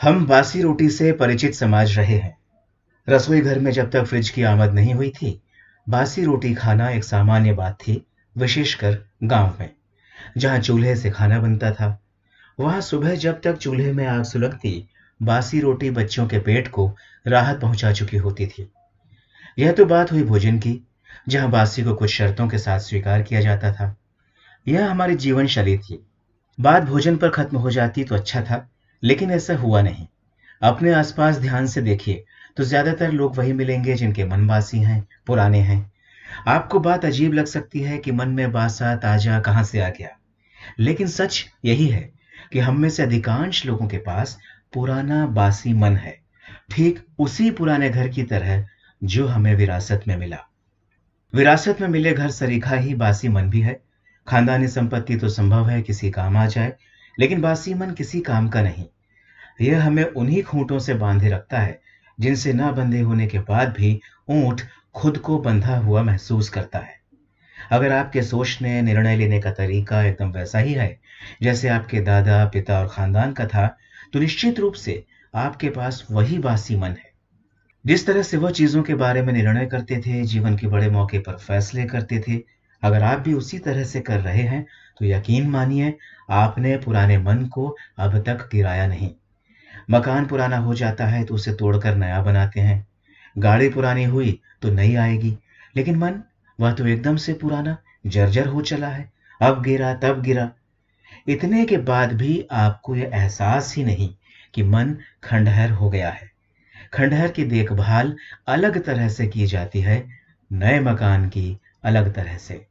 हम बासी रोटी से परिचित समाज रहे हैं। रसोई घर में जब तक फ्रिज की आमद नहीं हुई थी, बासी रोटी खाना एक सामान्य बात थी, विशेषकर गांव में, जहां चूल्हे से खाना बनता था। वहां सुबह जब तक चूल्हे में आग सुलगती, बासी रोटी बच्चों के पेट को राहत पहुंचा चुकी होती थी। यह तो बात हुई भोजन की, जहां बासी को कुछ शर्तों के साथ स्वीकार किया जाता था। यह हमारी जीवन शैली थी। बात भोजन पर खत्म हो जाती तो अच्छा था, लेकिन ऐसा हुआ नहीं। अपने आसपास ध्यान से देखिए तो ज्यादातर लोग वही मिलेंगे जिनके मन बासी हैं, पुराने हैं। आपको बात अजीब लग सकती है कि मन में बासा ताजा कहां से आ गया, लेकिन सच यही है कि हम में से अधिकांश लोगों के पास पुराना बासी मन है, ठीक उसी पुराने घर की तरह जो हमें विरासत में मिला। विरासत में मिले घर सरीखा ही बासी मन भी है। खानदानी संपत्ति तो संभव है किसी काम आ जाए, लेकिन बासी मन किसी काम का नहीं। यह हमें उन्हीं खूंटों से बांधे रखता है जिनसे न बंधे होने के बाद भी ऊंट खुद को बंधा हुआ महसूस करता है। अगर आपके सोचने निर्णय लेने का तरीका एकदम वैसा ही है जैसे आपके दादा पिता और खानदान का था, तो निश्चित रूप से आपके पास वही बासी मन है। जिस तरह से वह चीजों के बारे में निर्णय करते थे, जीवन के बड़े मौके पर फैसले करते थे, अगर आप भी उसी तरह से कर रहे हैं तो यकीन मानिए आपने पुराने मन को अब तक गिराया नहीं। मकान पुराना हो जाता है तो उसे तोड़कर नया बनाते हैं। गाड़ी पुरानी हुई तो नई आएगी, लेकिन मन, वह तो एकदम से पुराना जर्जर हो चला है। अब गिरा तब गिरा। इतने के बाद भी आपको यह एहसास ही नहीं कि मन खंडहर हो गया है। खंडहर की देखभाल अलग तरह से की जाती है, नए मकान की अलग तरह से।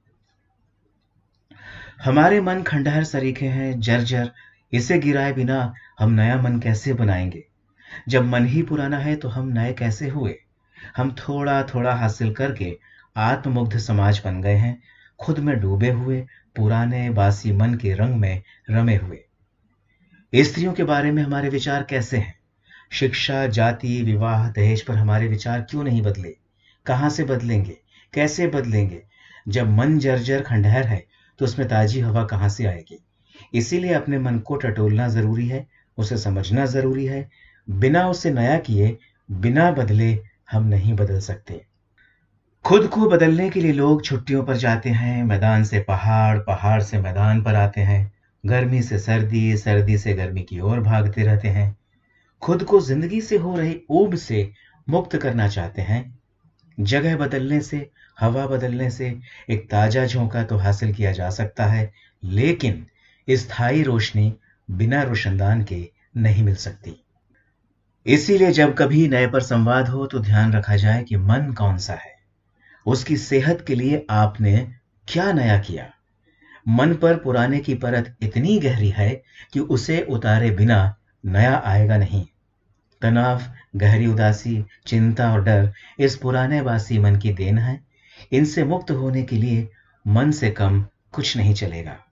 हमारे मन खंडहर सरीखे हैं, जर्जर। इसे गिराए बिना हम नया मन कैसे बनाएंगे? जब मन ही पुराना है तो हम नए कैसे हुए? हम थोड़ा थोड़ा हासिल करके आत्ममुग्ध समाज बन गए हैं, खुद में डूबे हुए, पुराने बासी मन के रंग में रमे हुए। स्त्रियों के बारे में हमारे विचार कैसे हैं? शिक्षा, जाति, विवाह, दहेज पर हमारे विचार क्यों नहीं बदले? कहां से बदलेंगे? कैसे बदलेंगे? जब मन जर्जर खंडहर है तो उसमें ताजी हवा कहां से आएगी? इसीलिए अपने मन को टटोलना जरूरी है, उसे समझना जरूरी है। बिना उसे नया किए, बिना बदले हम नहीं बदल सकते। खुद को बदलने के लिए लोग छुट्टियों पर जाते हैं, मैदान से पहाड़, पहाड़ से मैदान पर आते हैं, गर्मी से सर्दी, सर्दी से गर्मी की ओर भागते रहते हैं। खुद को जिंदगी से हो रही ऊब से मुक्त करना चाहते हैं। जगह बदलने से, हवा बदलने से एक ताजा झोंका तो हासिल किया जा सकता है, लेकिन स्थायी रोशनी बिना रोशनदान के नहीं मिल सकती। इसीलिए जब कभी नए पर संवाद हो तो ध्यान रखा जाए कि मन कौन सा है, उसकी सेहत के लिए आपने क्या नया किया। मन पर पुराने की परत इतनी गहरी है कि उसे उतारे बिना नया आएगा नहीं। तनाव, गहरी उदासी, चिंता और डर इस पुराने बासी मन की देन है। इनसे मुक्त होने के लिए मन से कम कुछ नहीं चलेगा।